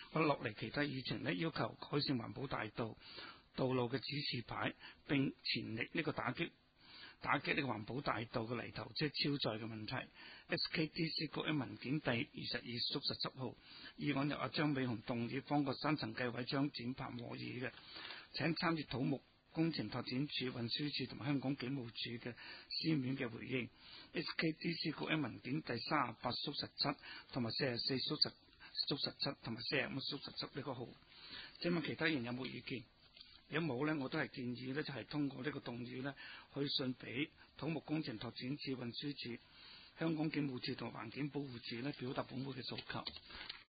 落嚟其他議程呢，要求改善環保大道道路嘅指示牌，並全力呢個打擊呢個環保大道嘅泥頭車超載嘅問題。SKDC 局喺文件第22/17號議案由阿張美雄動議，方國山層繼委張展鵬和議嘅，請參閱土木工程拓展署、運輸署同埋香港警務處嘅書面嘅回應。SKDC 局喺文件第38/17同埋44/17同埋45/17呢個號。請問其他人有冇意見？如果冇呢，我都係建議呢，就係通過呢個動議呢，去信俾土木工程拓展署、運輸署、香港警務處同環境保護署呢，表達本會嘅訴求。